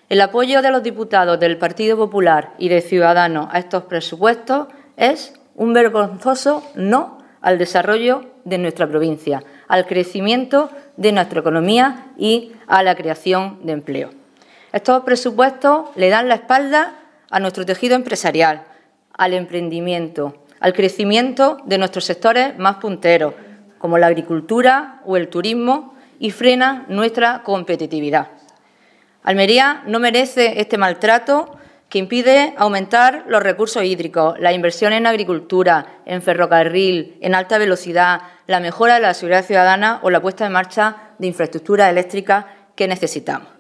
El apoyo de los diputados del Partido Popular y de Ciudadanos a estos presupuestos es un vergonzoso no al desarrollo de nuestra provincia, al crecimiento de nuestra economía y a la creación de empleo. Estos presupuestos le dan la espalda a nuestro tejido empresarial, al emprendimiento, al crecimiento de nuestros sectores más punteros, como la agricultura o el turismo, y frenan nuestra competitividad. Almería no merece este maltrato que impide aumentar los recursos hídricos, la inversión en agricultura, en ferrocarril, en alta velocidad, la mejora de la seguridad ciudadana o la puesta en marcha de infraestructuras eléctricas que necesitamos.